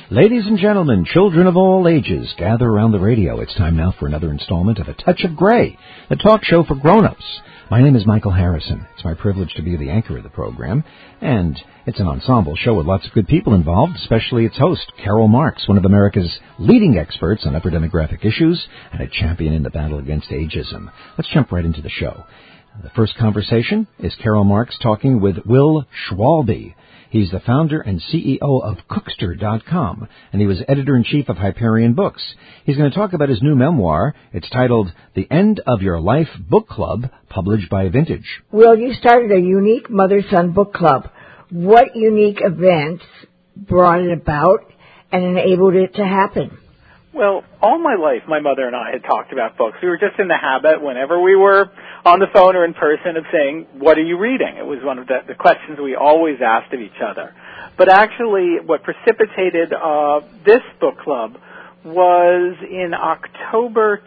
Ladies and gentlemen, children of all ages, gather around the radio. It's time now for another installment of A Touch of Gray, a talk show for grown-ups. My name is Michael Harrison. It's my privilege to be the anchor of the program, and it's an ensemble show with lots of good people involved, especially its host, Carol Marks, one of America's leading experts on upper demographic issues and a champion in the battle against ageism. Let's jump right into the show. The first conversation is Carol Marks talking with Will Schwalbe. He's the founder and CEO of Cookster.com, and he was editor-in-chief of Hyperion Books. He's going to talk about his new memoir. It's titled The End of Your Life Book Club, published by Vintage. Will, you started a unique mother-son book club. What unique events brought it about and enabled it to happen? Well, all my life, my mother and I had talked about books. We were just in the habit, whenever we were on the phone or in person, of saying, what are you reading? It was one of the questions we always asked of each other. But actually, what precipitated this book club was in October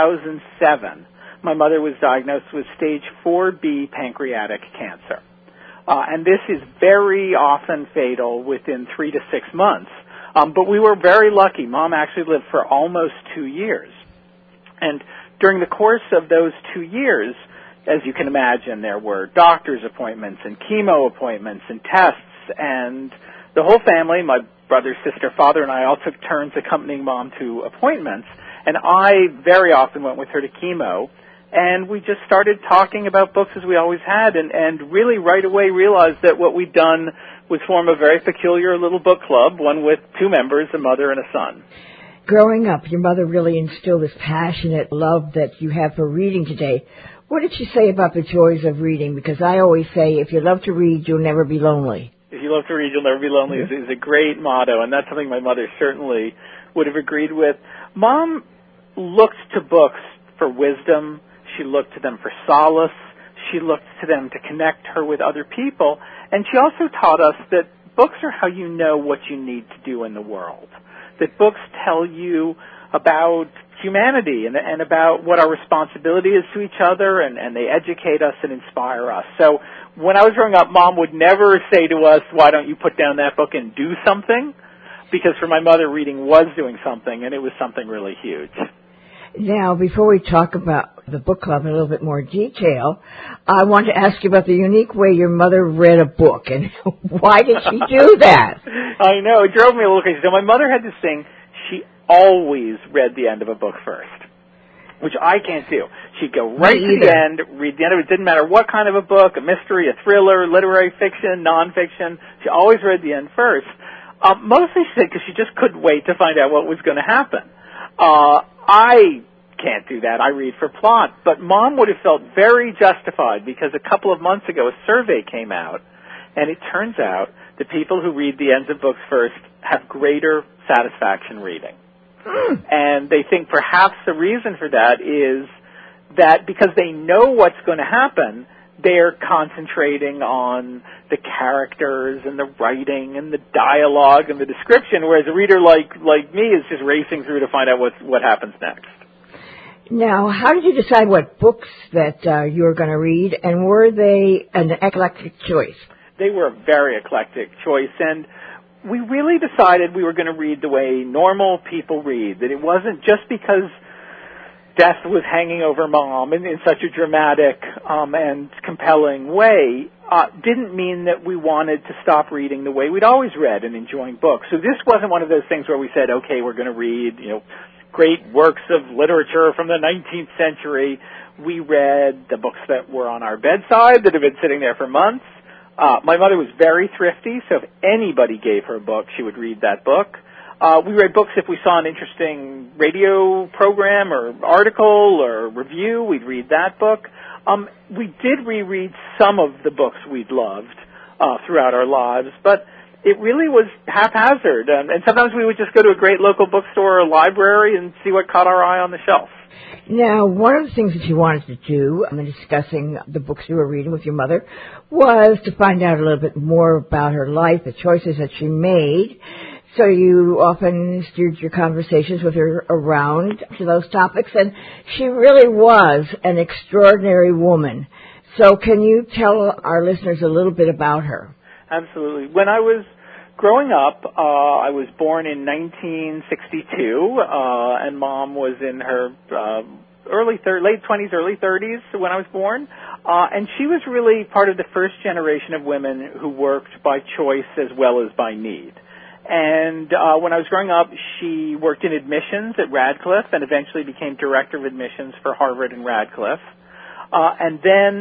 2007. My mother was diagnosed with stage 4B pancreatic cancer. And this is very often fatal within 3 to 6 months. But we were very lucky. Mom actually lived for almost 2 years. And during the course of those 2 years, as you can imagine, there were doctor's appointments and chemo appointments and tests. And the whole family, my brother, sister, father, and I all took turns accompanying Mom to appointments. And I very often went with her to chemo. And we just started talking about books as we always had, and really right away realized that what we'd done was form a very peculiar little book club, one with 2 members, a mother and a son. Growing up, your mother really instilled this passionate love that you have for reading today. What did she say about the joys of reading? Because I always say, if you love to read, you'll never be lonely. If you love to read, you'll never be lonely is a great motto, and that's something my mother certainly would have agreed with. Mom looked to books for wisdom. She looked to them for solace. She looked to them to connect her with other people. And she also taught us that books are how you know what you need to do in the world. That books tell you about humanity and about what our responsibility is to each other, and they educate us and inspire us. So when I was growing up, Mom would never say to us, why don't you put down that book and do something? Because for my mother, reading was doing something, and it was something really huge. Now, before we talk about the book club in a little bit more detail, I want to ask you about the unique way your mother read a book, and why did she do that? I know, it drove me a little crazy. So my mother had this thing, she always read the end of a book first, which I can't do. She'd go right to the end, read the end of it. It didn't matter what kind of a book, a mystery, a thriller, literary fiction, nonfiction. She always read the end first. Mostly she said because she just couldn't wait to find out what was going to happen. I can't do that. I read for plot. But Mom would have felt very justified because a couple of months ago a survey came out, and it turns out that people who read the ends of books first have greater satisfaction reading. And they think perhaps the reason for that is that because they know what's going to happen, they're concentrating on the characters and the writing and the dialogue and the description, whereas a reader like me is just racing through to find out what happens next. Now, how did you decide what books that you were going to read, and were they an eclectic choice? They were a very eclectic choice, and we really decided we were going to read the way normal people read, that it wasn't just because death was hanging over Mom in such a dramatic and compelling way, didn't mean that we wanted to stop reading the way we'd always read and enjoying books. So this wasn't one of those things where we said, okay, we're going to read, great works of literature from the 19th century. We read the books that were on our bedside that had been sitting there for months. My mother was very thrifty, so if anybody gave her a book, she would read that book. We read books if we saw an interesting radio program or article or review. We'd read that book. We did reread some of the books we'd loved throughout our lives, but it really was haphazard. And sometimes we would just go to a great local bookstore or library and see what caught our eye on the shelf. Now, one of the things that you wanted to do in discussing the books you were reading with your mother was to find out a little bit more about her life, the choices that she made. So you often steered your conversations with her around to those topics, and she really was an extraordinary woman. So can you tell our listeners a little bit about her? Absolutely. When I was growing up, I was born in 1962, and Mom was in her late 20s, early 30s when I was born. And she was really part of the first generation of women who worked by choice as well as by need. And when I was growing up, she worked in admissions at Radcliffe and eventually became director of admissions for Harvard and Radcliffe. And then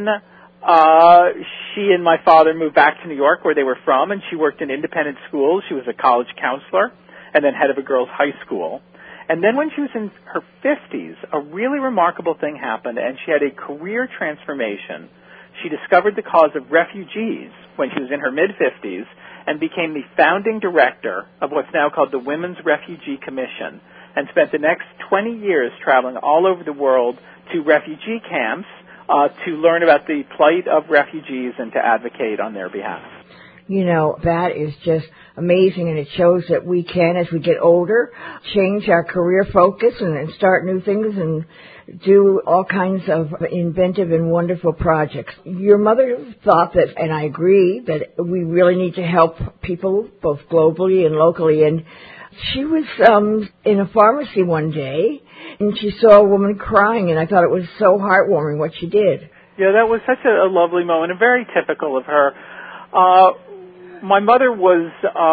she and my father moved back to New York, where they were from, and she worked in independent schools. She was a college counselor and then head of a girls' high school. And then when she was in her 50s, a really remarkable thing happened, and she had a career transformation. She discovered the cause of refugees when she was in her mid-50s and became the founding director of what's now called the Women's Refugee Commission, and spent the next 20 years traveling all over the world to refugee camps to learn about the plight of refugees and to advocate on their behalf. You know, that is just amazing, and it shows that we can, as we get older, change our career focus and start new things and do all kinds of inventive and wonderful projects. Your mother thought that, and I agree, that we really need to help people both globally and locally. And she was in a pharmacy one day, and she saw a woman crying, and I thought it was so heartwarming what she did. Yeah, that was such a lovely moment and very typical of her. My mother was,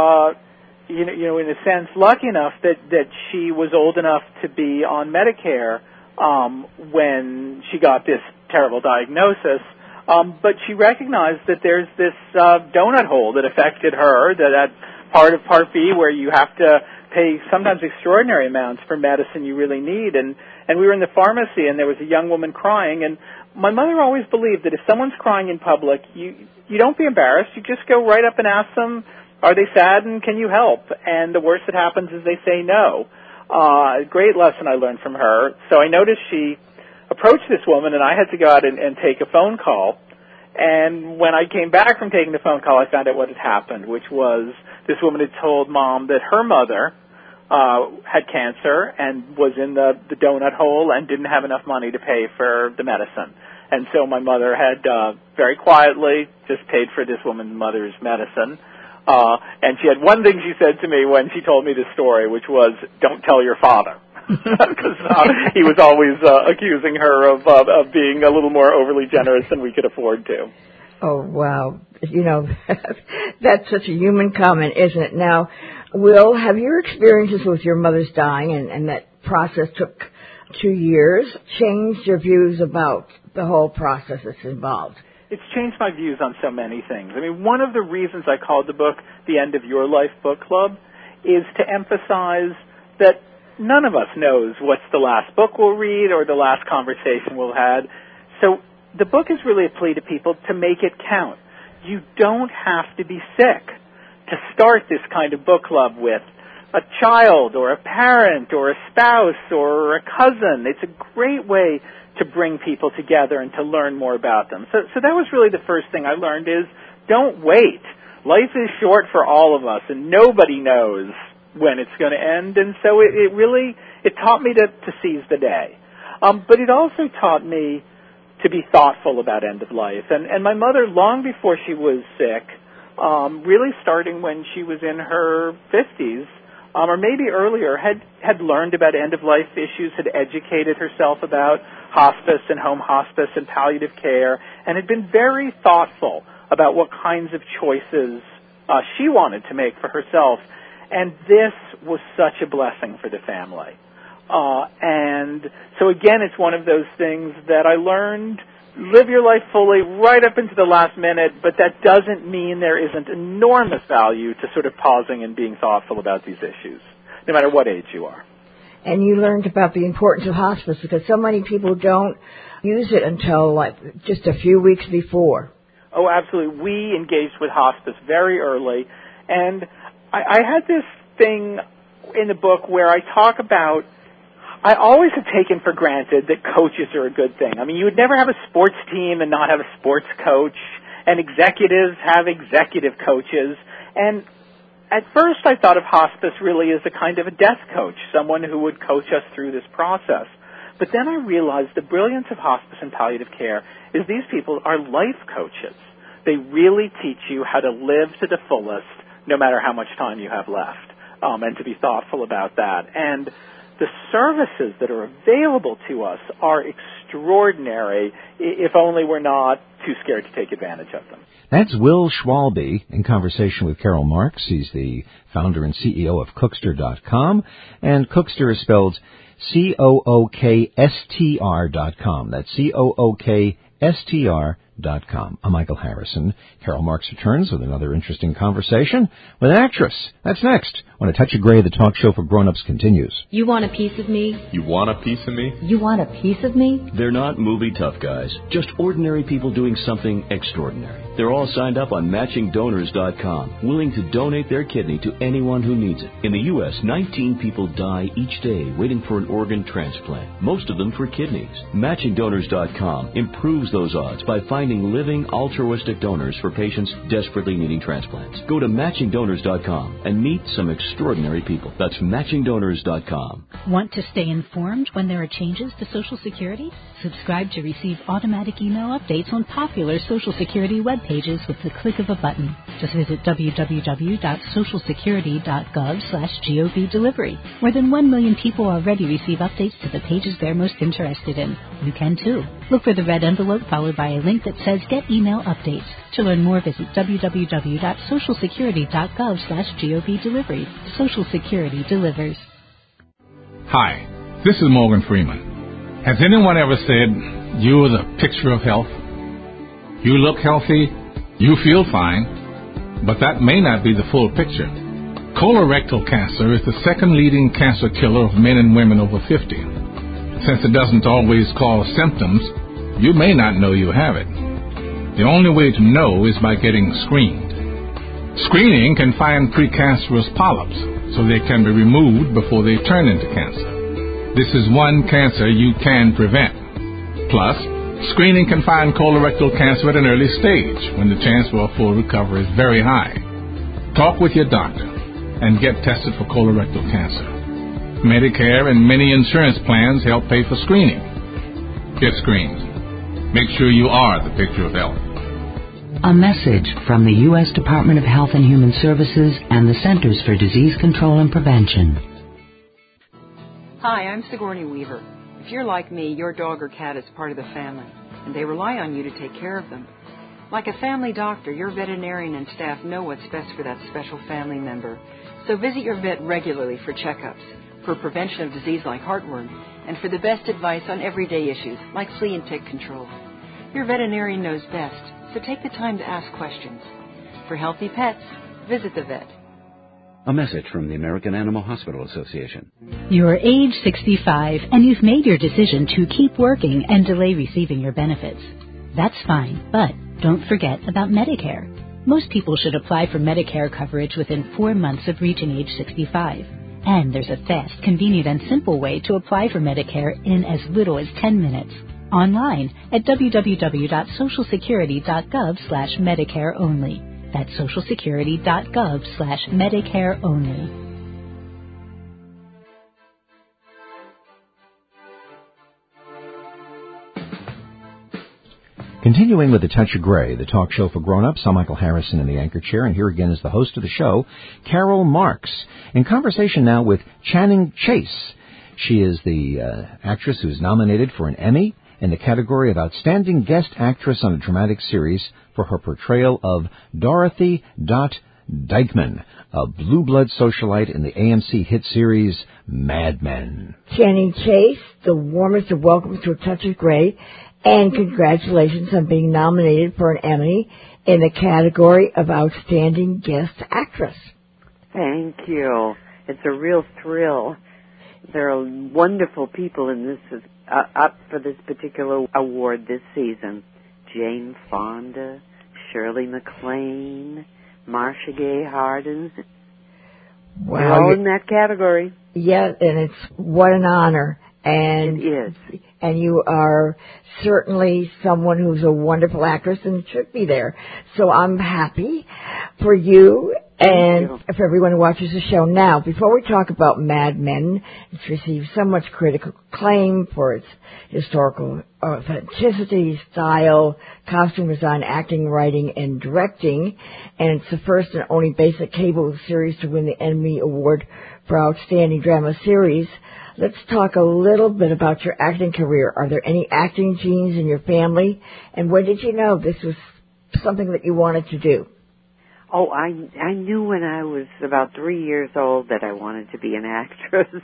in a sense, lucky enough that she was old enough to be on Medicare when she got this terrible diagnosis. But she recognized that there's this donut hole that affected her, that part of Part B where you have to pay sometimes extraordinary amounts for medicine you really need. And we were in the pharmacy, and there was a young woman crying, and my mother always believed that if someone's crying in public, you don't be embarrassed. You just go right up and ask them, are they sad and can you help? And the worst that happens is they say no. A great lesson I learned from her. So I noticed she approached this woman, and I had to go out and take a phone call. And when I came back from taking the phone call, I found out what had happened, which was this woman had told Mom that her mother had cancer and was in the donut hole and didn't have enough money to pay for the medicine. And so my mother had very quietly just paid for this woman's mother's medicine. And she had one thing she said to me when she told me this story, which was, don't tell your father. Because he was always accusing her of being a little more overly generous than we could afford to. Oh, wow. You know, that's such a human comment, isn't it? Now, Will, have your experiences with your mother's dying, and that process took 2 years, changed your views about the whole process that's involved? It's changed my views on so many things. I mean, one of the reasons I called the book The End of Your Life Book Club is to emphasize that none of us knows what's the last book we'll read or the last conversation we'll have. So the book is really a plea to people to make it count. You don't have to be sick to start this kind of book club with a child or a parent or a spouse or a cousin. It's a great way to bring people together and to learn more about them. So that was really the first thing I learned is don't wait. Life is short for all of us, and nobody knows when it's going to end. And so it taught me to seize the day. But it also taught me to be thoughtful about end of life. And my mother, long before she was sick, really starting when she was in her 50s, or maybe earlier, had learned about end-of-life issues, had educated herself about hospice and home hospice and palliative care, and had been very thoughtful about what kinds of choices she wanted to make for herself. And this was such a blessing for the family. And so, again, it's one of those things that I learned, live your life fully right up into the last minute, but that doesn't mean there isn't enormous value to sort of pausing and being thoughtful about these issues, no matter what age you are. And you learned about the importance of hospice because so many people don't use it until just a few weeks before. Oh, absolutely. We engaged with hospice very early, and I had this thing in the book where I talk about, I always have taken for granted that coaches are a good thing. I mean, you would never have a sports team and not have a sports coach, and executives have executive coaches. And at first I thought of hospice really as a kind of a death coach, someone who would coach us through this process. But then I realized the brilliance of hospice and palliative care is these people are life coaches. They really teach you how to live to the fullest, no matter how much time you have left, and to be thoughtful about that. And the services that are available to us are extraordinary, if only we're not too scared to take advantage of them. That's Will Schwalbe in conversation with Carol Marks. He's the founder and CEO of Cookster.com, and Cookster is spelled COOKSTR.com. That's COOKSTR.com. I'm Michael Harrison. Carol Marks returns with another interesting conversation with an actress. That's next when A Touch of Grey, the talk show for grown-ups, continues. You want a piece of me? You want a piece of me? You want a piece of me? They're not movie tough guys, just ordinary people doing something extraordinary. They're all signed up on MatchingDonors.com, willing to donate their kidney to anyone who needs it. In the U.S., 19 people die each day waiting for an organ transplant, most of them for kidneys. MatchingDonors.com improves those odds by finding living altruistic donors for patients desperately needing transplants. Go to MatchingDonors.com and meet some extraordinary people. That's MatchingDonors.com. Want to stay informed when there are changes to Social Security? Subscribe to receive automatic email updates on popular Social Security web pages with the click of a button. Just visit www.socialsecurity.gov/GOV delivery. More than 1 million people already receive updates to the pages they're most interested in. You can too. Look for the red envelope followed by a link that says Get Email Updates. To learn more, visit www.socialsecurity.gov/GOV delivery. Social Security delivers. Hi, this is Morgan Freeman. Has anyone ever said, you're the picture of health? You look healthy, you feel fine, but that may not be the full picture. Colorectal cancer is the second leading cancer killer of men and women over 50. Since it doesn't always cause symptoms, you may not know you have it. The only way to know is by getting screened. Screening can find precancerous polyps, so they can be removed before they turn into cancer. This is one cancer you can prevent. Plus, screening can find colorectal cancer at an early stage when the chance for a full recovery is very high. Talk with your doctor and get tested for colorectal cancer. Medicare and many insurance plans help pay for screening. Get screened. Make sure you are the picture of health. A message from the U.S. Department of Health and Human Services and the Centers for Disease Control and Prevention. Hi, I'm Sigourney Weaver. If you're like me, your dog or cat is part of the family, and they rely on you to take care of them. Like a family doctor, your veterinarian and staff know what's best for that special family member. So visit your vet regularly for checkups, for prevention of disease like heartworm, and for the best advice on everyday issues like flea and tick control. Your veterinarian knows best, so take the time to ask questions. For healthy pets, visit the vet. A message from the American Animal Hospital Association. You're age 65 and you've made your decision to keep working and delay receiving your benefits. That's fine, but don't forget about Medicare. Most people should apply for Medicare coverage within 4 months of reaching age 65. And there's a fast, convenient, and simple way to apply for Medicare in as little as 10 minutes. Online at www.socialsecurity.gov/Medicare only. That's socialsecurity.gov/Medicare only. Continuing with A Touch of Grey, the talk show for grown-ups, I'm Michael Harrison in the anchor chair, and here again is the host of the show, Carol Marks, in conversation now with Channing Chase. She is the actress who's nominated for an Emmy in the category of Outstanding Guest Actress on a Dramatic Series for her portrayal of Dorothy Dykeman, a blue blood socialite in the AMC hit series Mad Men. Channing Chase, the warmest of welcomes to A Touch of Grey, and congratulations on being nominated for an Emmy in the category of Outstanding Guest Actress. Thank you. It's a real thrill. There are wonderful people in this up for this particular award this season. Jane Fonda, Shirley MacLaine, Marcia Gay Harden. Wow. They're all in that category. Yeah, and it's what an honor. And it is. And you are certainly someone who's a wonderful actress and should be there. So I'm happy for you And for everyone who watches the show now, before we talk about Mad Men, it's received so much critical acclaim for its historical authenticity, style, costume design, acting, writing, and directing. And it's the first and only basic cable series to win the Emmy Award for Outstanding Drama Series. Let's talk a little bit about your acting career. Are there any acting genes in your family? And when did you know this was something that you wanted to do? Oh, I knew when I was about 3 years old that I wanted to be an actress.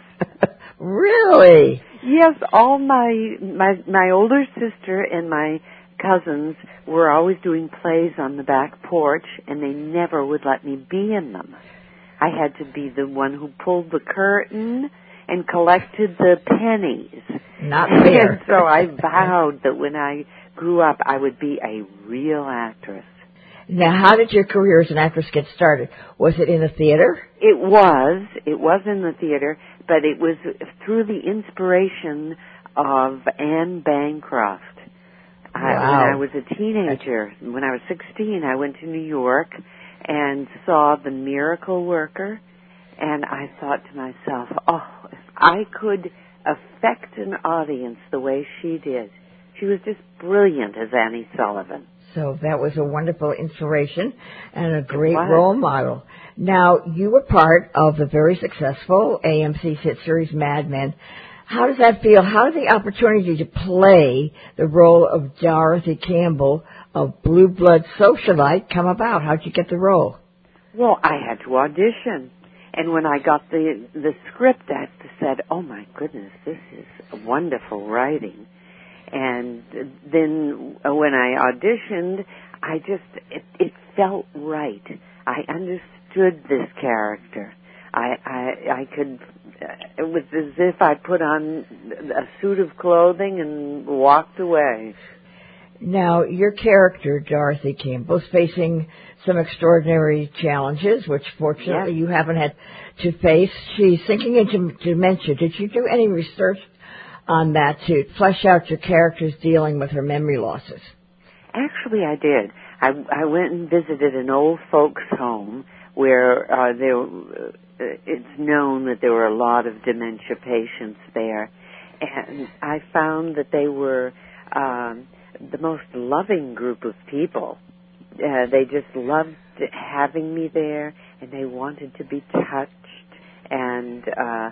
Really? Yes, all my older sister and my cousins were always doing plays on the back porch, and they never would let me be in them. I had to be the one who pulled the curtain and collected the pennies. Not fair. And so I vowed that when I grew up, I would be a real actress. Now, how did your career as an actress get started? Was it in the theater? It was in the theater, but it was through the inspiration of Anne Bancroft. Wow. When I was a teenager, when I was 16, I went to New York and saw The Miracle Worker, and I thought to myself, oh, if I could affect an audience the way she did. She was just brilliant as Annie Sullivan. So that was a wonderful inspiration and a great role model. Now, you were part of the very successful AMC hit series Mad Men. How does that feel? How did the opportunity to play the role of Dorothy Campbell, of Blue Blood socialite, come about? How did you get the role? Well, I had to audition. And when I got the script, I said, oh, my goodness, this is wonderful writing. And then when I auditioned, it felt right. I understood this character. I could, it was as if I put on a suit of clothing and walked away. Now, your character, Dorothy Campbell, is facing some extraordinary challenges, which fortunately you haven't had to face. She's sinking into dementia. Did you do any research on that to flesh out your characters dealing with her memory losses? Actually, I did. I went and visited an old folks' home where it's known that there were a lot of dementia patients there, and I found that they were the most loving group of people. They just loved having me there, and they wanted to be touched, and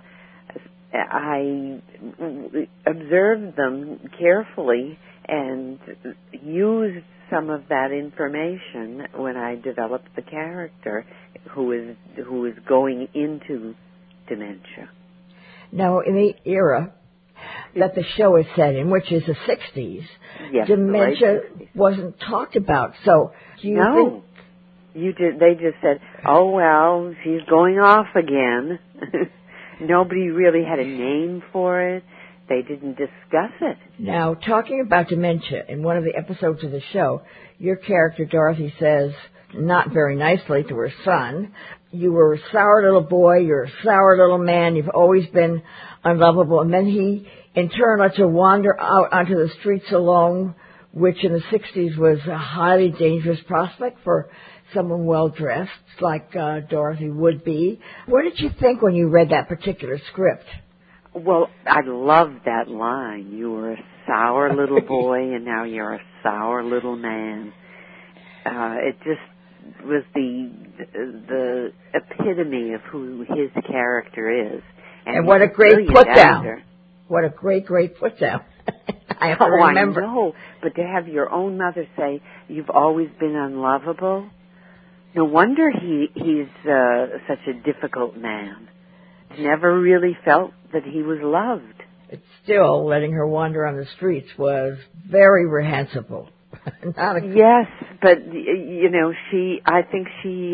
I observed them carefully and used some of that information when I developed the character who is going into dementia. Now, in the era that the show is set in, which is the 60s, dementia wasn't talked about. So, do you think... They just said, oh, well, she's going off again. Nobody really had a name for it. They didn't discuss it. Now, talking about dementia, in one of the episodes of the show, your character, Dorothy, says, not very nicely to her son, you were a sour little boy, you're a sour little man, you've always been unlovable. And then he, in turn, lets her wander out onto the streets alone, which in the 60s was a highly dangerous prospect for someone well-dressed, like Dorothy would be. What did you think when you read that particular script? Well, I loved that line. You were a sour little boy, and now you're a sour little man. It just was the epitome of who his character is. And what a great put-down. What a great put-down. I have to remember. I know, but to have your own mother say, you've always been unlovable, no wonder he's such a difficult man. Never really felt that he was loved. But still, letting her wander on the streets was very reprehensible. Yes, but I think she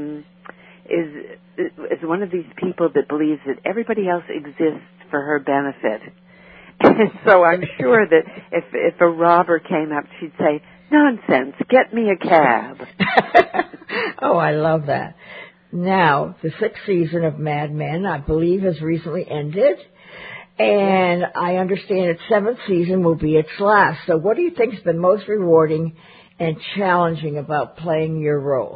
is one of these people that believes that everybody else exists for her benefit. And so I'm sure that if a robber came up, she'd say, nonsense, get me a cab. Oh, I love that. Now, the 6th season of Mad Men, I believe, has recently ended. And I understand its 7th season will be its last. So what do you think has been most rewarding and challenging about playing your role?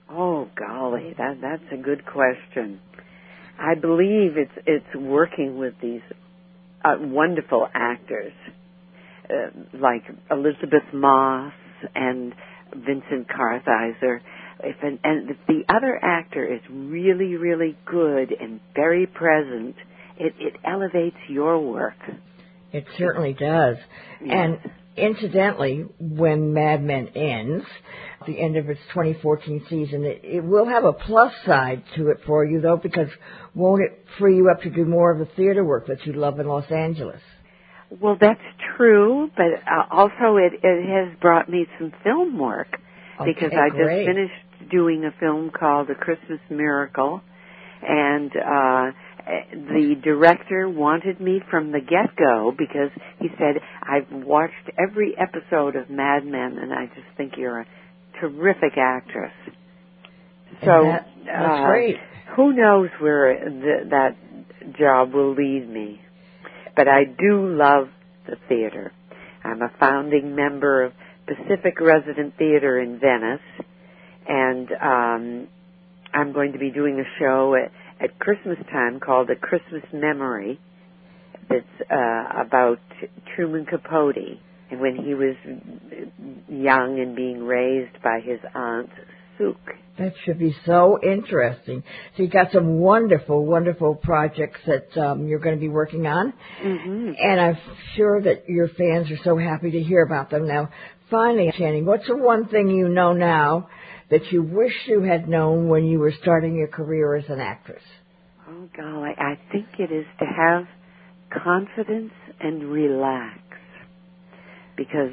Oh, golly, that's a good question. I believe it's working with these wonderful actors like Elizabeth Moss and Vincent Kartheiser. And if the other actor is really, really good and very present, it elevates your work. It certainly does. Yes. And incidentally, when Mad Men ends, the end of its 2014 season, it will have a plus side to it for you, though, because won't it free you up to do more of the theater work that you love in Los Angeles? Well, that's true, but also it has brought me some film work, because I just finished doing a film called A Christmas Miracle, and the director wanted me from the get-go because he said, I've watched every episode of Mad Men, and I just think you're a terrific actress. So that's great. Who knows where that job will lead me. But I do love the theater. I'm a founding member of Pacific Resident Theater in Venice, and I'm going to be doing a show at Christmas time called A Christmas Memory that's about Truman Capote and when he was young and being raised by his aunt, Sook. That should be so interesting. So you've got some wonderful, wonderful projects that you're going to be working on. Mm-hmm. And I'm sure that your fans are so happy to hear about them. Now, finally, Channing, what's the one thing you know now that you wish you had known when you were starting your career as an actress? Oh, golly, I think it is to have confidence and relax. Because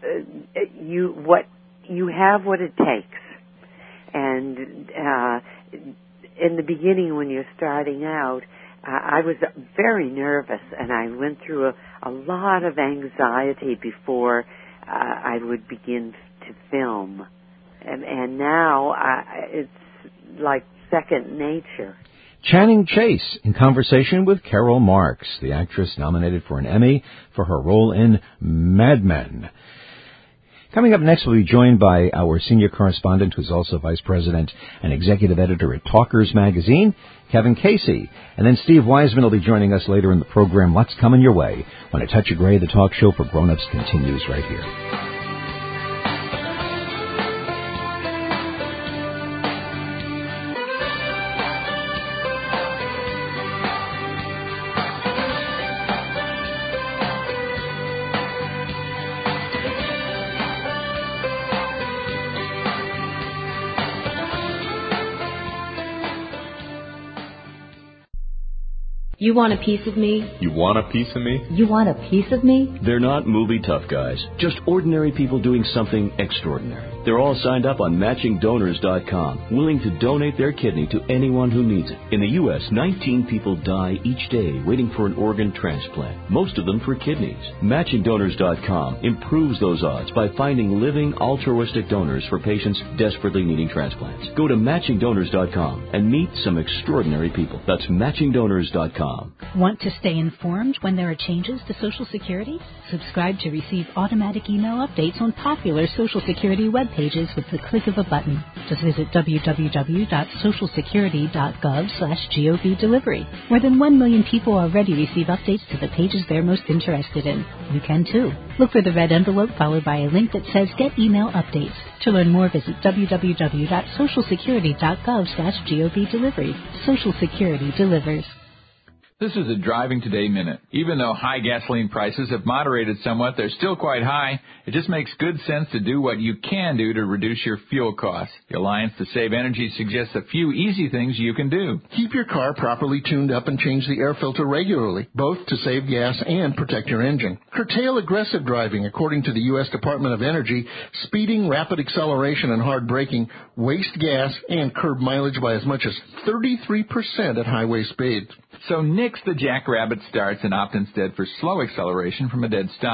you have what it takes. And in the beginning, when you're starting out, I was very nervous, and I went through a lot of anxiety before I would begin to film. And now it's like second nature. Channing Chase in conversation with Carol Marks, the actress nominated for an Emmy for her role in Mad Men. Coming up next, we'll be joined by our senior correspondent, who's also vice president and executive editor at Talkers Magazine, Kevin Casey. And then Steve Wiseman will be joining us later in the program. What's coming your way when A Touch of Gray, the talk show for grown-ups, continues right here. You want a piece of me? You want a piece of me? You want a piece of me? They're not movie tough guys, just ordinary people doing something extraordinary. They're all signed up on MatchingDonors.com, willing to donate their kidney to anyone who needs it. In the U.S., 19 people die each day waiting for an organ transplant, most of them for kidneys. MatchingDonors.com improves those odds by finding living altruistic donors for patients desperately needing transplants. Go to MatchingDonors.com and meet some extraordinary people. That's MatchingDonors.com. Want to stay informed when there are changes to Social Security? Subscribe to receive automatic email updates on popular Social Security web pages with the click of a button. Just visit www.socialsecurity.gov/GOV delivery. More than 1 million people already receive updates to the pages they're most interested in. You can too. Look for the red envelope followed by a link that says Get Email Updates. To learn more, visit www.socialsecurity.gov/GOV delivery. Social Security delivers. This is a Driving Today Minute. Even though high gasoline prices have moderated somewhat, they're still quite high. It just makes good sense to do what you can do to reduce your fuel costs. The Alliance to Save Energy suggests a few easy things you can do. Keep your car properly tuned up and change the air filter regularly, both to save gas and protect your engine. Curtail aggressive driving. According to the U.S. Department of Energy, speeding, rapid acceleration, and hard braking waste gas and curb mileage by as much as 33% at highway speeds. So nix the jackrabbit starts and opt instead for slow acceleration from a dead stop.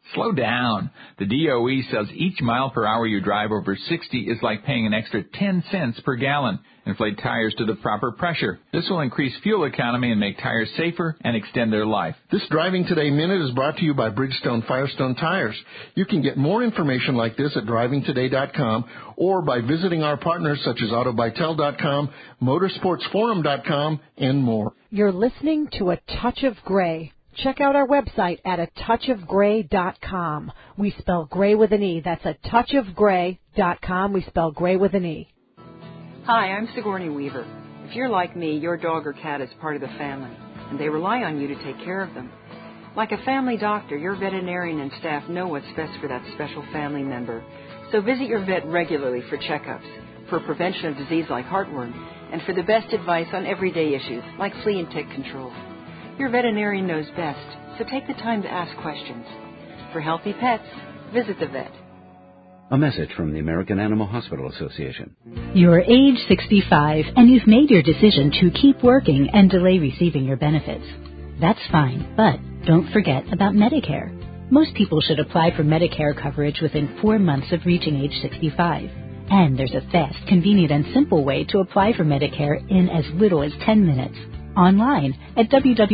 Slow down. The DOE says each mile per hour you drive over 60 is like paying an extra 10 cents per gallon. Inflate tires to the proper pressure. This will increase fuel economy and make tires safer and extend their life. This Driving Today Minute is brought to you by Bridgestone Firestone Tires. You can get more information like this at drivingtoday.com or by visiting our partners such as autobytel.com, motorsportsforum.com, and more. You're listening to A Touch of Gray. Check out our website at atouchofgray.com. We spell gray with an E. That's atouchofgray.com. We spell gray with an E. Hi, I'm Sigourney Weaver. If you're like me, your dog or cat is part of the family, and they rely on you to take care of them. Like a family doctor, your veterinarian and staff know what's best for that special family member. So visit your vet regularly for checkups, for prevention of disease like heartworm, and for the best advice on everyday issues like flea and tick control. Your veterinarian knows best, so take the time to ask questions. For healthy pets, visit the vet. A message from the American Animal Hospital Association. You're age 65 and you've made your decision to keep working and delay receiving your benefits. That's fine, but don't forget about Medicare. Most people should apply for Medicare coverage within 4 months of reaching age 65. And there's a fast, convenient, and simple way to apply for Medicare in as little as 10 minutes. Online at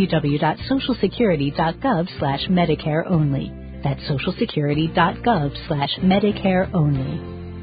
www.socialsecurity.gov/Medicare only. That's socialsecurity.gov/Medicare only.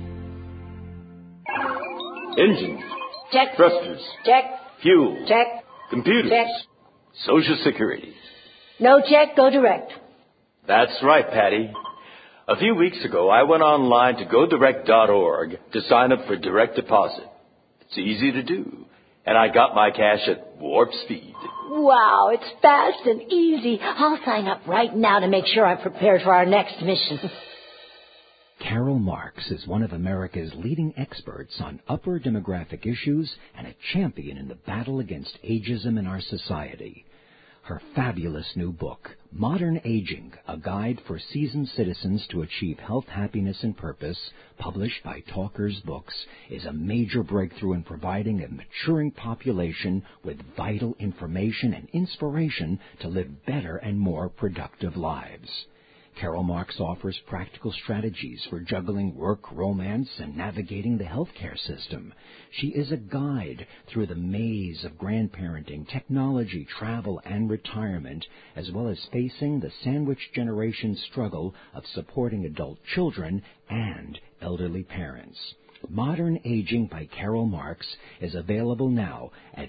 Engines. Check. Thrusters. Check. Fuel. Check. Computers. Check. Social Security. No check, go direct. That's right, Patty. A few weeks ago, I went online to GoDirect.org to sign up for direct deposit. It's easy to do. And I got my cash at warp speed. Wow, it's fast and easy. I'll sign up right now to make sure I'm prepared for our next mission. Carol Marks is one of America's leading experts on upper demographic issues and a champion in the battle against ageism in our society. Her fabulous new book, Modern Aging, A Guide for Seasoned Citizens to Achieve Health, Happiness, and Purpose, published by Talkers Books, is a major breakthrough in providing a maturing population with vital information and inspiration to live better and more productive lives. Carol Marks offers practical strategies for juggling work, romance, and navigating the healthcare system. She is a guide through the maze of grandparenting, technology, travel, and retirement, as well as facing the sandwich generation struggle of supporting adult children and elderly parents. Modern Aging by Carol Marks is available now at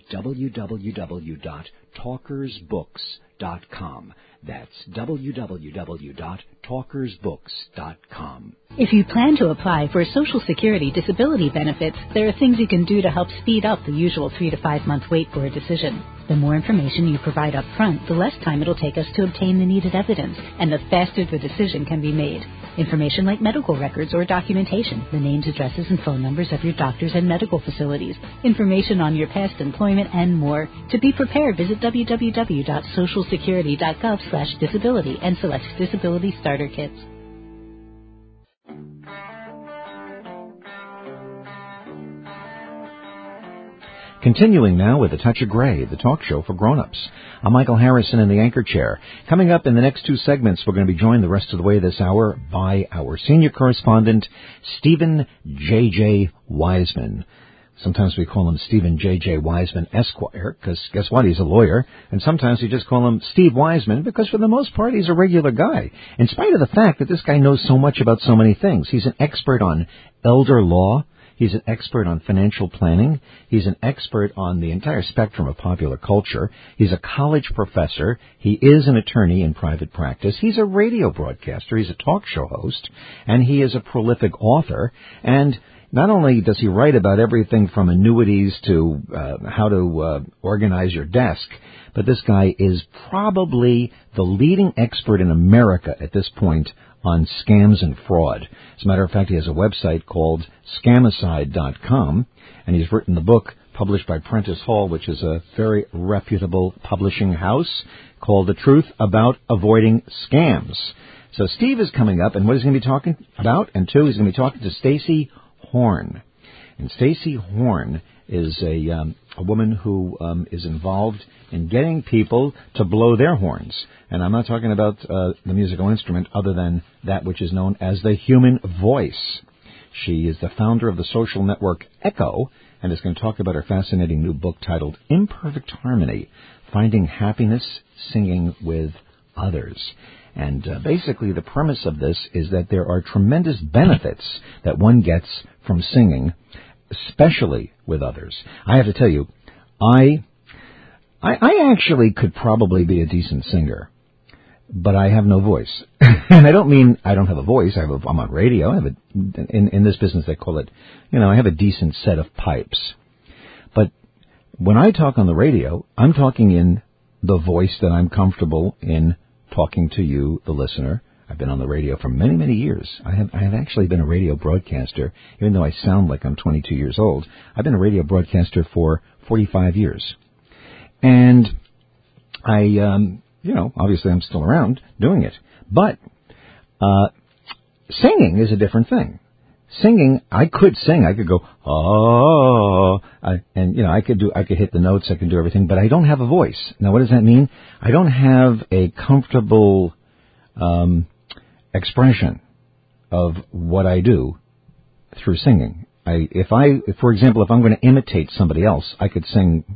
www.talkersbooks.com. That's www.talkersbooks.com. If you plan to apply for Social Security disability benefits, there are things you can do to help speed up the usual 3 to 5 month wait for a decision. The more information you provide up front, the less time it'll take us to obtain the needed evidence, and the faster the decision can be made. Information like medical records or documentation, the names, addresses, and phone numbers of your doctors and medical facilities, information on your past employment, and more. To be prepared, visit www.socialsecurity.gov/disability and select Disability Starter Kits. Continuing now with A Touch of Gray, the talk show for grown-ups. I'm Michael Harrison in the anchor chair. Coming up in the next 2 segments, we're going to be joined the rest of the way this hour by our senior correspondent, Stephen J.J. Wiseman. Sometimes we call him Stephen J.J. Wiseman Esquire, because guess what? He's a lawyer. And sometimes we just call him Steve Wiseman, because for the most part, he's a regular guy. In spite of the fact that this guy knows so much about so many things. He's an expert on elder law. He's an expert on financial planning. He's an expert on the entire spectrum of popular culture. He's a college professor. He is an attorney in private practice. He's a radio broadcaster. He's a talk show host. And he is a prolific author. And not only does he write about everything from annuities to how to organize your desk, but this guy is probably the leading expert in America at this point on scams and fraud. As a matter of fact, he has a website called Scamicide.com, and he's written the book published by Prentice Hall, which is a very reputable publishing house, called The Truth About Avoiding Scams. So Steve is coming up, and what he's going to be talking about, and 2, he's going to be talking to Stacey Horn. And Stacey Horn is a woman who is involved in getting people to blow their horns. And I'm not talking about the musical instrument other than that which is known as the human voice. She is the founder of the social network Echo and is going to talk about her fascinating new book titled Imperfect Harmony, Finding Happiness Singing with Others. And basically the premise of this is that there are tremendous benefits that one gets from singing, especially with others. I have to tell you, I actually could probably be a decent singer, but I have no voice. And I don't mean I don't have a voice. I'm on radio. I have in this business they call it, I have a decent set of pipes. But when I talk on the radio, I'm talking in the voice that I'm comfortable in talking to you, the listener. I've been on the radio for many, many years. I have actually been a radio broadcaster, even though I sound like I'm 22 years old. I've been a radio broadcaster for 45 years. And I, obviously I'm still around doing it. But singing is a different thing. Singing, I could sing. I could go, I could hit the notes. I could do everything, but I don't have a voice. Now, what does that mean? I don't have a comfortable expression of what I do through singing. For example, if I'm going to imitate somebody else, I could sing,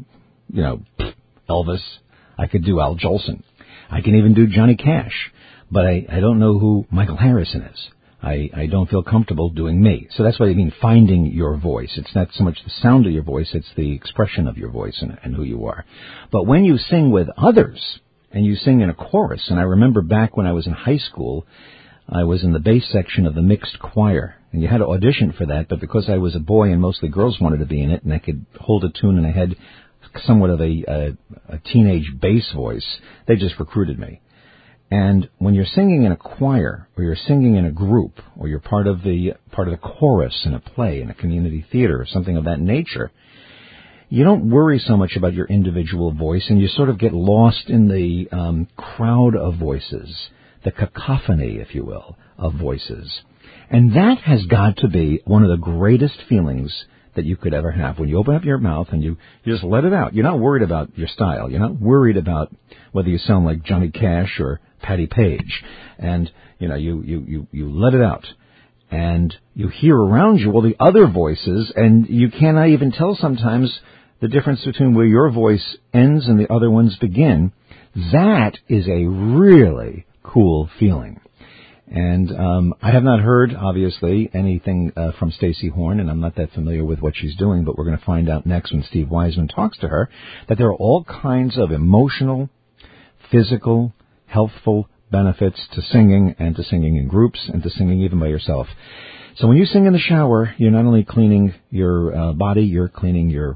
Elvis. I could do Al Jolson. I can even do Johnny Cash. But I don't know who Michael Harrison is. I don't feel comfortable doing me. So that's what I mean, finding your voice. It's not so much the sound of your voice, it's the expression of your voice and who you are. But when you sing with others, and you sing in a chorus, and I remember back when I was in high school, I was in the bass section of the mixed choir, and you had to audition for that, but because I was a boy and mostly girls wanted to be in it, and I could hold a tune and I had somewhat of a teenage bass voice, they just recruited me. And when you're singing in a choir, or you're singing in a group, or you're part of the chorus in a play, in a community theater, or something of that nature, you don't worry so much about your individual voice, and you sort of get lost in the crowd of voices, the cacophony, if you will, of voices. And that has got to be one of the greatest feelings that you could ever have. When you open up your mouth and you just let it out. You're not worried about your style. You're not worried about whether you sound like Johnny Cash or Patti Page. And, you let it out. And you hear around you all the other voices, and you cannot even tell sometimes the difference between where your voice ends and the other ones begin. That is a really cool feeling. And I have not heard, obviously, anything from Stacey Horn, and I'm not that familiar with what she's doing, but we're going to find out next when Steve Wiseman talks to her, that there are all kinds of emotional, physical, healthful benefits to singing, and to singing in groups, and to singing even by yourself. So when you sing in the shower, you're not only cleaning your body, you're cleaning your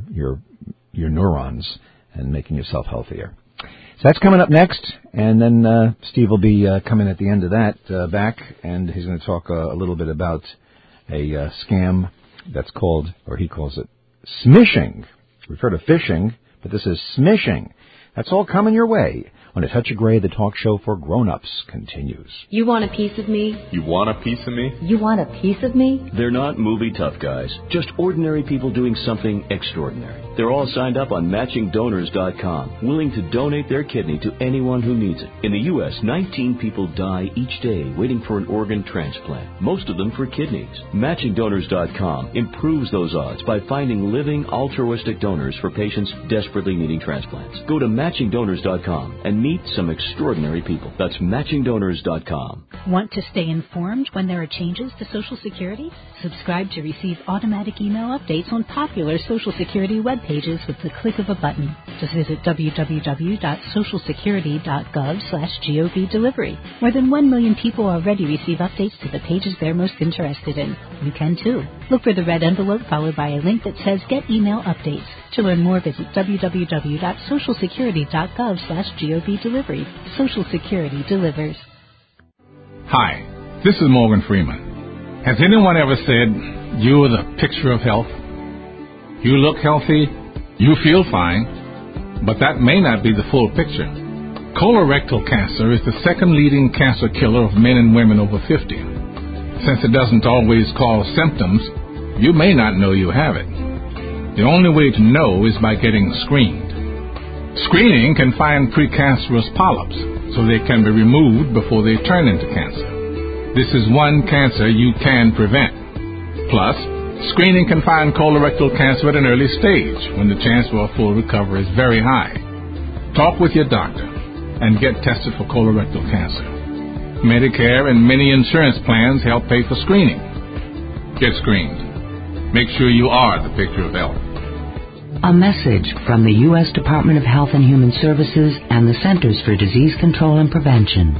neurons and making yourself healthier. So that's coming up next, and then Steve will be coming at the end of that back, and he's going to talk a little bit about a scam that's called, or he calls it, smishing. We've heard of phishing, but this is smishing. That's all coming your way on A Touch of Gray, the talk show for grown-ups, continues. You want a piece of me? You want a piece of me? You want a piece of me? They're not movie tough guys, just ordinary people doing something extraordinary. They're all signed up on MatchingDonors.com, willing to donate their kidney to anyone who needs it. In the U.S., 19 people die each day waiting for an organ transplant, most of them for kidneys. MatchingDonors.com improves those odds by finding living altruistic donors for patients desperately needing transplants. Go to MatchingDonors.com and meet some extraordinary people. That's MatchingDonors.com. Want to stay informed when there are changes to Social Security? Subscribe to receive automatic email updates on popular Social Security web pages with the click of a button. Just visit www.socialsecurity.gov/GOV delivery. More than 1 million people already receive updates to the pages they're most interested in. You can too. Look for the red envelope followed by a link that says Get Email Updates. To learn more, visit www.socialsecurity.gov/GOV delivery. Social Security delivers. Hi, this is Morgan Freeman. Has anyone ever said, "You're the picture of health"? You look healthy, you feel fine, but that may not be the full picture. Colorectal cancer is the second leading cancer killer of men and women over 50. Since it doesn't always cause symptoms, you may not know you have it. The only way to know is by getting screened. Screening can find precancerous polyps, so they can be removed before they turn into cancer. This is one cancer you can prevent. Plus, screening can find colorectal cancer at an early stage when the chance for a full recovery is very high. Talk with your doctor and get tested for colorectal cancer. Medicare and many insurance plans help pay for screening. Get screened. Make sure you are the picture of health. A message from the U.S. Department of Health and Human Services and the Centers for Disease Control and Prevention.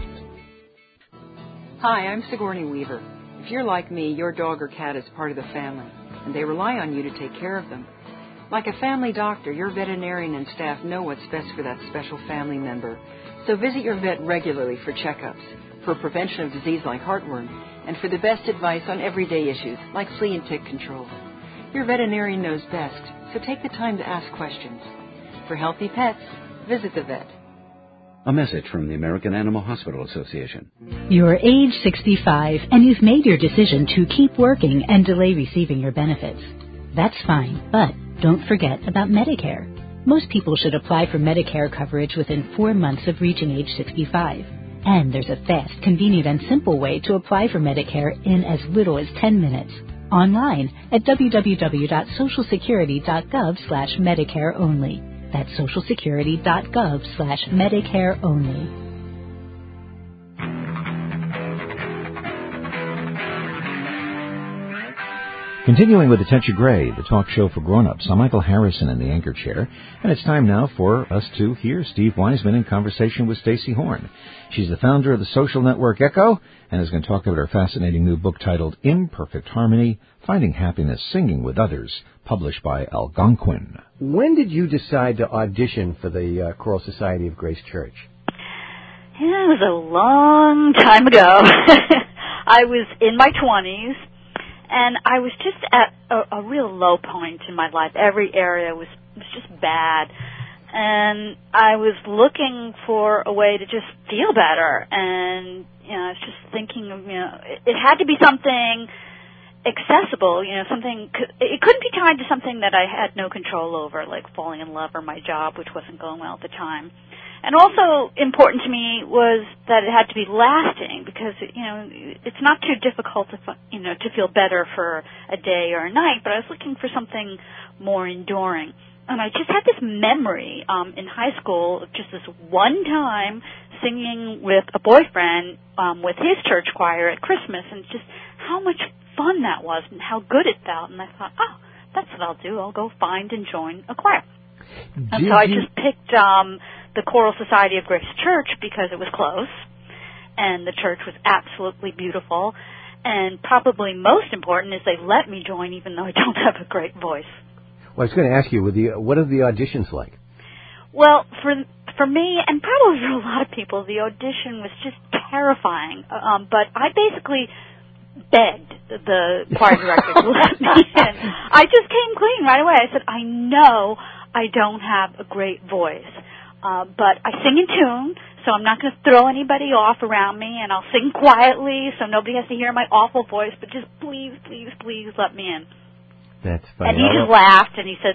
Hi, I'm Sigourney Weaver. If you're like me, your dog or cat is part of the family, and they rely on you to take care of them. Like a family doctor, your veterinarian and staff know what's best for that special family member. So visit your vet regularly for checkups, for prevention of disease like heartworm, and for the best advice on everyday issues like flea and tick control. Your veterinarian knows best, so take the time to ask questions. For healthy pets, visit the vet. A message from the American Animal Hospital Association. You're age 65 and you've made your decision to keep working and delay receiving your benefits. That's fine, but don't forget about Medicare. Most people should apply for Medicare coverage within 4 months of reaching age 65. And there's a fast, convenient, and simple way to apply for Medicare in as little as 10 minutes. Online at www.socialsecurity.gov/Medicare only. That's socialsecurity.gov/Medicare only. Continuing with A Touch of Gray, the talk show for grown-ups, I'm Michael Harrison in the anchor chair, and it's time now for us to hear Steve Wiseman in conversation with Stacey Horn. She's the founder of the social network Echo, and is going to talk about her fascinating new book titled Imperfect Harmony, Finding Happiness Singing with Others, published by Algonquin. When did you decide to audition for the Choral Society of Grace Church? Yeah, it was a long time ago. I was in my 20s. And I was just at a real low point in my life. Every area was just bad. And I was looking for a way to just feel better. And, I was just thinking of, it had to be something accessible, something, it couldn't be tied to something that I had no control over, like falling in love or my job, which wasn't going well at the time. And also important to me was that it had to be lasting because, it's not too difficult to feel better for a day or a night, but I was looking for something more enduring. And I just had this memory in high school of just this one time singing with a boyfriend with his church choir at Christmas, and just how much fun that was and how good it felt. And I thought, that's what I'll do. I'll go find and join a choir. And so I just picked the Choral Society of Grace Church because it was close, and the church was absolutely beautiful, and probably most important is they let me join even though I don't have a great voice. Well, I was going to ask you, what are the auditions like? Well, for me, and probably for a lot of people, the audition was just terrifying, but I basically begged the choir director to let me in. I just came clean right away. I said, I know I don't have a great voice. But I sing in tune, so I'm not going to throw anybody off around me, and I'll sing quietly so nobody has to hear my awful voice, but just please, please, please let me in. That's funny. And he just laughed, and he said,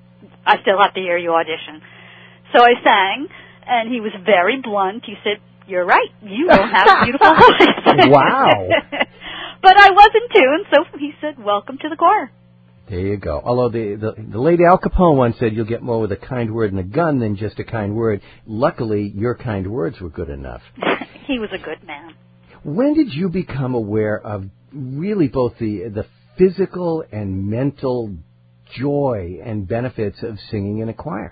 I still have to hear you audition. So I sang, and he was very blunt. He said, you're right, you don't have a beautiful voice. Wow. But I was in tune, so he said, welcome to the choir. There you go. Although the lady Al Capone once said you'll get more with a kind word and a gun than just a kind word. Luckily, your kind words were good enough. He was a good man. When did you become aware of really both the physical and mental joy and benefits of singing in a choir?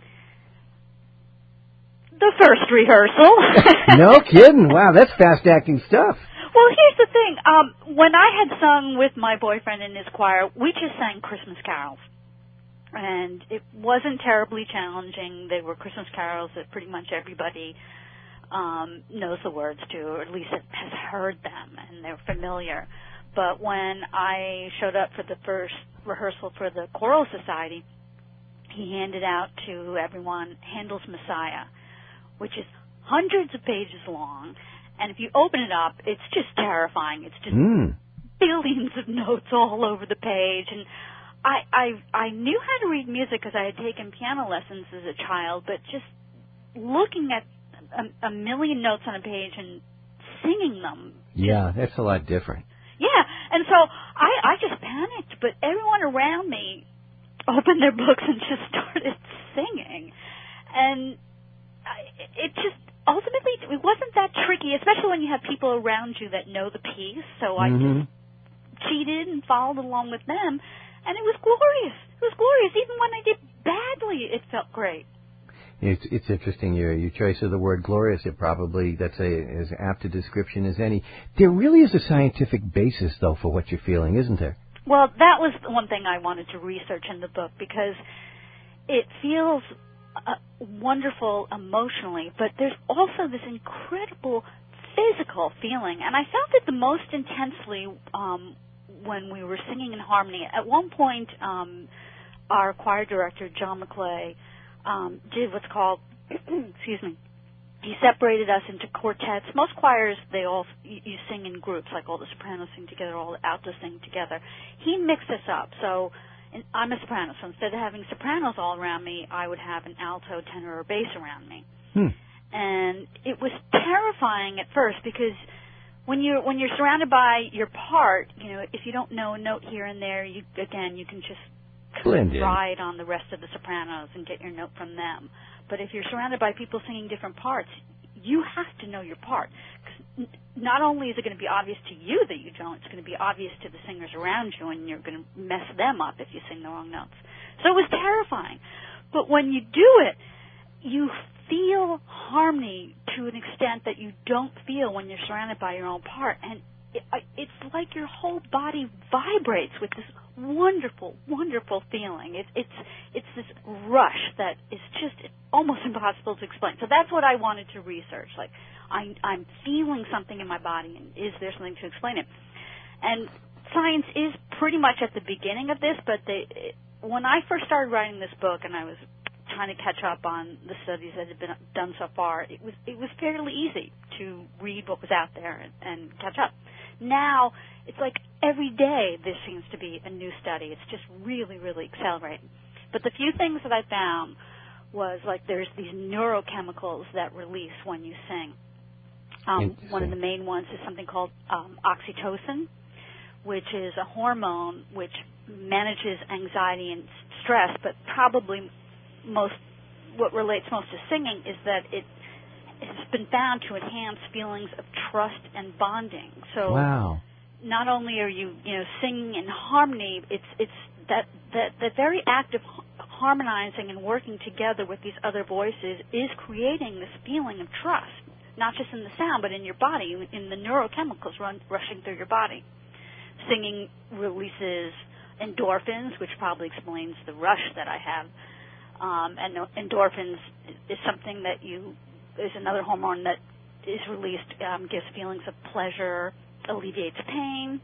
The first rehearsal. No kidding. Wow, that's fast-acting stuff. Well, here's the thing. When I had sung with my boyfriend in his choir, we just sang Christmas carols. And it wasn't terribly challenging. They were Christmas carols that pretty much everybody knows the words to, or at least has heard them, and they're familiar. But when I showed up for the first rehearsal for the Choral Society, he handed out to everyone Handel's Messiah, which is hundreds of pages long. And if you open it up, it's just terrifying. It's just billions of notes all over the page. And I knew how to read music because I had taken piano lessons as a child, but just looking at a million notes on a page and singing them. Yeah, that's a lot different. Yeah, and so I just panicked, but everyone around me opened their books and just started singing. And it just, ultimately, it wasn't that tricky, especially when you have people around you that know the piece. So I just cheated and followed along with them, and it was glorious. It was glorious. Even when I did badly, it felt great. It's interesting, your choice of the word glorious. That's as apt a description as any. There really is a scientific basis, though, for what you're feeling, isn't there? Well, that was the one thing I wanted to research in the book, because it feels wonderful emotionally, but there's also this incredible physical feeling, and I felt it the most intensely when we were singing in harmony. At one point, our choir director, John McClay, did what's called, excuse me, he separated us into quartets. Most choirs, you sing in groups, like all the sopranos sing together, all the altos sing together. He mixed us up. So I'm a soprano, so instead of having sopranos all around me, I would have an alto, tenor, or bass around me. And it was terrifying at first, because when you're surrounded by your part, if you don't know a note here and there, you can just ride on the rest of the sopranos and get your note from them. But if you're surrounded by people singing different parts, you have to know your part. 'Cause not only is it going to be obvious to you that you don't, it's going to be obvious to the singers around you, and you're going to mess them up if you sing the wrong notes. So it was terrifying. But when you do it, you feel harmony to an extent that you don't feel when you're surrounded by your own part. And it's like your whole body vibrates with this wonderful, wonderful feeling. It's this rush that is just almost impossible to explain. So that's what I wanted to research. Like, I'm feeling something in my body, and is there something to explain it? And science is pretty much at the beginning of this, but when I first started writing this book, and I was trying to catch up on the studies that had been done so far, it was fairly easy to read what was out there and catch up. Now, it's like every day there seems to be a new study. It's just really, really accelerating. But the few things that I found was, like, there's these neurochemicals that release when you sing. One of the main ones is something called oxytocin, which is a hormone which manages anxiety and stress, but probably what relates most to singing is that it has been found to enhance feelings of trust and bonding. So not only are you singing in harmony, it's that very act of harmonizing and working together with these other voices is creating this feeling of trust, not just in the sound, but in your body, in the neurochemicals rushing through your body. Singing releases endorphins, which probably explains the rush that I have. And endorphins is something that is another hormone that is released, gives feelings of pleasure, alleviates pain.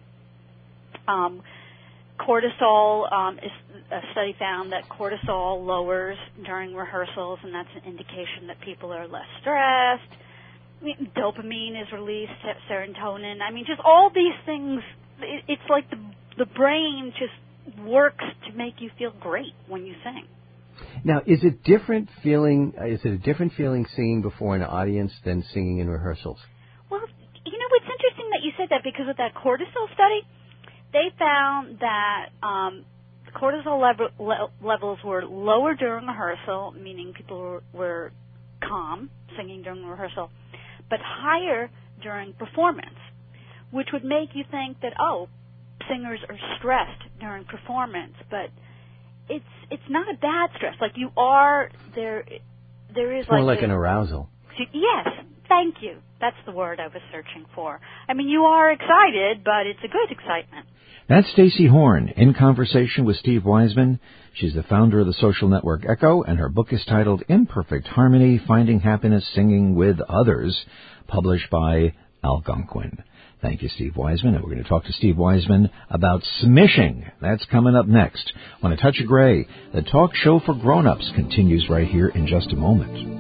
Cortisol, a study found that cortisol lowers during rehearsals, and that's an indication that people are less stressed. Dopamine is released, serotonin. I mean, just all these things. It's like the brain just works to make you feel great when you sing. Now, is it a different feeling singing before an audience than singing in rehearsals? Well, it's interesting that you said that, because with that cortisol study, they found that cortisol levels were lower during rehearsal, meaning people were calm singing during rehearsal, but higher during performance, which would make you think that, singers are stressed during performance, but it's not a bad stress. Like, you are there is it's more like an arousal. Yes, thank you. That's the word I was searching for. I mean, you are excited, but it's a good excitement. That's Stacey Horn in conversation with Steve Wiseman. She's the founder of the social network Echo, and her book is titled Imperfect Harmony: Finding Happiness Singing with Others, published by Algonquin. Thank you, Steve Wiseman. And we're going to talk to Steve Wiseman about smishing. That's coming up next. On A Touch of Gray, the talk show for grown-ups continues right here in just a moment.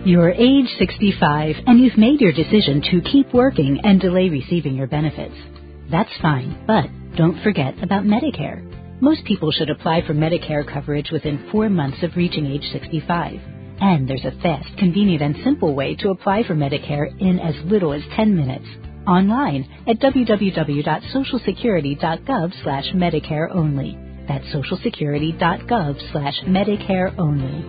You're age 65 and you've made your decision to keep working and delay receiving your benefits. That's fine, but don't forget about Medicare. Most people should apply for Medicare coverage within 4 months of reaching age 65. And there's a fast, convenient, and simple way to apply for Medicare in as little as 10 minutes. Online at www.socialsecurity.gov/Medicare only. That's socialsecurity.gov/Medicare only.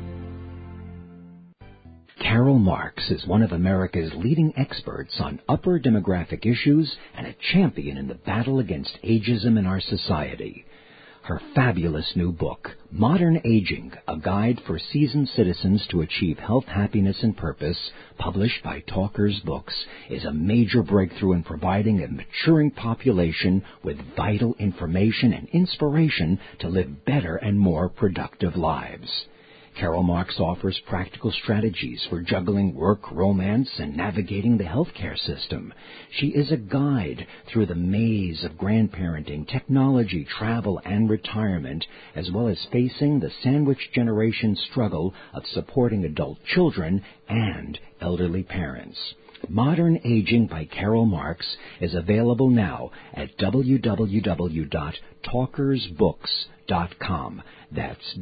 Carol Marks is one of America's leading experts on upper demographic issues and a champion in the battle against ageism in our society. Her fabulous new book, Modern Aging, A Guide for Seasoned Citizens to Achieve Health, Happiness, and Purpose, published by Talkers Books, is a major breakthrough in providing a maturing population with vital information and inspiration to live better and more productive lives. Carol Marks offers practical strategies for juggling work, romance, and navigating the healthcare system. She is a guide through the maze of grandparenting, technology, travel, and retirement, as well as facing the sandwich generation struggle of supporting adult children and elderly parents. Modern Aging by Carol Marks is available now at www.talkersbooks.com. That's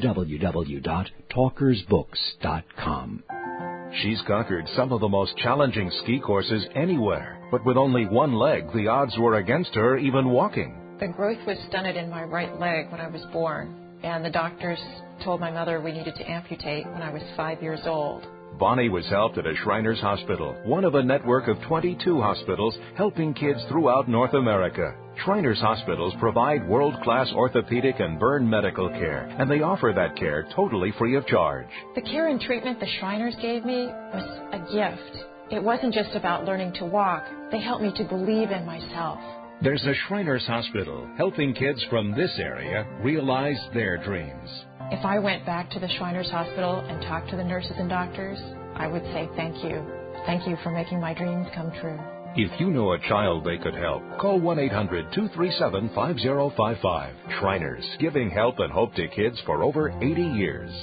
www.talkersbooks.com. She's conquered some of the most challenging ski courses anywhere, but with only one leg, the odds were against her even walking. The growth was stunted in my right leg when I was born, and the doctors told my mother we needed to amputate when I was 5 years old. Bonnie was helped at a Shriners Hospital, one of a network of 22 hospitals helping kids throughout North America. Shriners Hospitals provide world-class orthopedic and burn medical care, and they offer that care totally free of charge. The care and treatment the Shriners gave me was a gift. It wasn't just about learning to walk. They helped me to believe in myself. There's a Shriners Hospital helping kids from this area realize their dreams. If I went back to the Shriners Hospital and talked to the nurses and doctors, I would say thank you. Thank you for making my dreams come true. If you know a child they could help, call 1-800-237-5055. Shriners, giving help and hope to kids for over 80 years.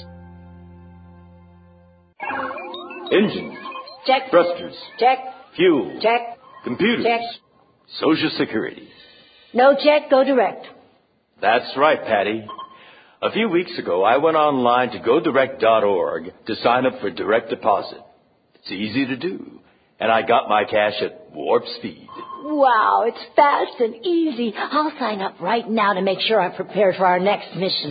Engines. Check. Thrusters. Check. Fuel. Check. Computers. Check. Social Security. No check, go direct. That's right, Patty. A few weeks ago, I went online to GoDirect.org to sign up for direct deposit. It's easy to do, and I got my cash at warp speed. Wow, it's fast and easy. I'll sign up right now to make sure I'm prepared for our next mission.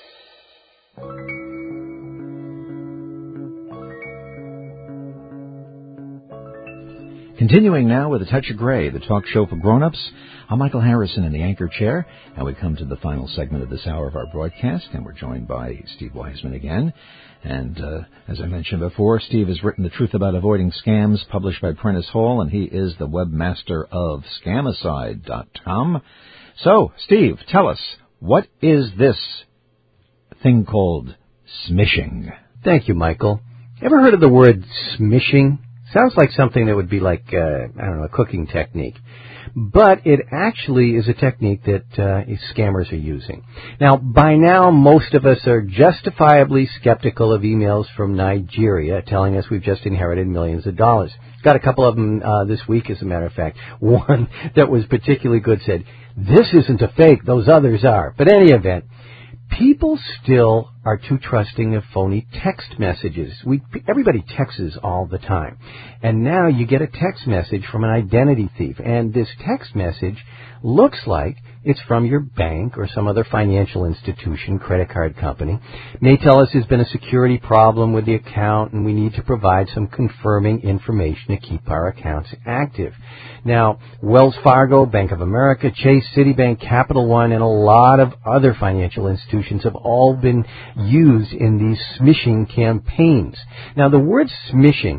Continuing now with A Touch of Gray, the talk show for grown-ups. I'm Michael Harrison in the anchor chair, and we come to the final segment of this hour of our broadcast, and we're joined by Steve Wiseman again. And as I mentioned before, Steve has written The Truth About Avoiding Scams, published by Prentice Hall, and he is the webmaster of Scamicide.com. So, Steve, tell us, what is this thing called smishing? Thank you, Michael. Ever heard of the word smishing? Sounds like something that would be like, a cooking technique. But it actually is a technique that scammers are using. Now, by now, most of us are justifiably skeptical of emails from Nigeria telling us we've just inherited millions of dollars. Got a couple of them this week, as a matter of fact. One that was particularly good said, "This isn't a fake, those others are." But in any event, people still are too trusting of phony text messages. Everybody texts all the time. And now you get a text message from an identity thief. And this text message looks like it's from your bank or some other financial institution, credit card company. May tell us there's been a security problem with the account and we need to provide some confirming information to keep our accounts active. Now, Wells Fargo, Bank of America, Chase, Citibank, Capital One, and a lot of other financial institutions have all been used in these smishing campaigns. Now, the word smishing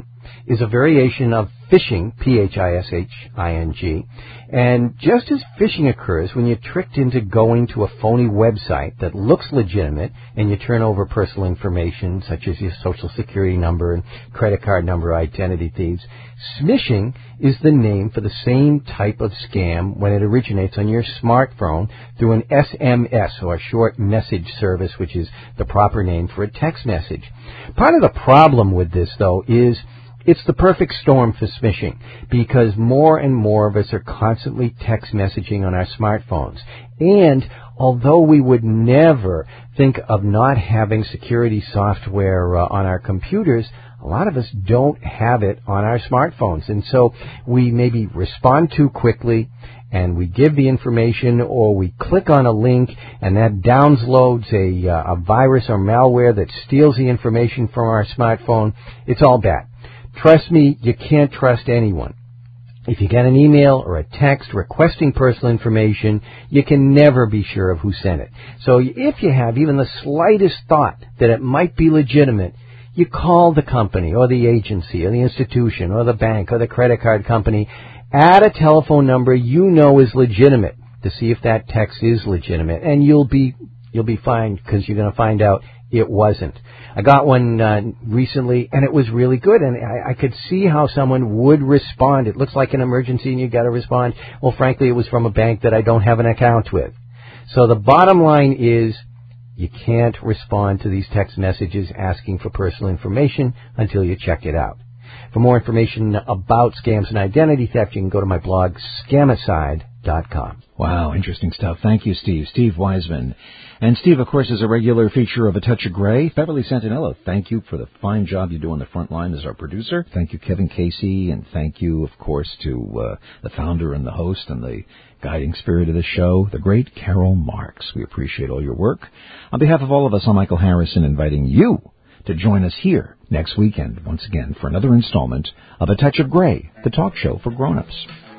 is a variation of phishing, P-H-I-S-H-I-N-G. And just as phishing occurs when you're tricked into going to a phony website that looks legitimate and you turn over personal information such as your social security number and credit card number, identity thieves, smishing is the name for the same type of scam when it originates on your smartphone through an SMS, or short message service, which is the proper name for a text message. Part of the problem with this, though, is it's the perfect storm for smishing, because more and more of us are constantly text messaging on our smartphones. And although we would never think of not having security software on our computers, a lot of us don't have it on our smartphones. And so we maybe respond too quickly, and we give the information, or we click on a link, and that downloads a virus or malware that steals the information from our smartphone. It's all bad. Trust me, you can't trust anyone. If you get an email or a text requesting personal information, you can never be sure of who sent it. So if you have even the slightest thought that it might be legitimate, you call the company or the agency or the institution or the bank or the credit card company at a telephone number you know is legitimate to see if that text is legitimate. And you'll be fine, because you're going to find out it wasn't. I got one recently, and it was really good, and I could see how someone would respond. It looks like an emergency, and you got to respond. Well, frankly, it was from a bank that I don't have an account with. So the bottom line is, you can't respond to these text messages asking for personal information until you check it out. For more information about scams and identity theft, you can go to my blog, Scamicide.com. Wow, interesting stuff. Thank you, Steve. Steve Wiseman. And Steve, of course, is a regular feature of A Touch of Gray. Beverly Santinello, thank you for the fine job you do on the front line as our producer. Thank you, Kevin Casey, and thank you, of course, to the founder and the host and the guiding spirit of the show, the great Carol Marks. We appreciate all your work. On behalf of all of us, I'm Michael Harrison, inviting you to join us here next weekend, once again, for another installment of A Touch of Gray, the talk show for grown-ups.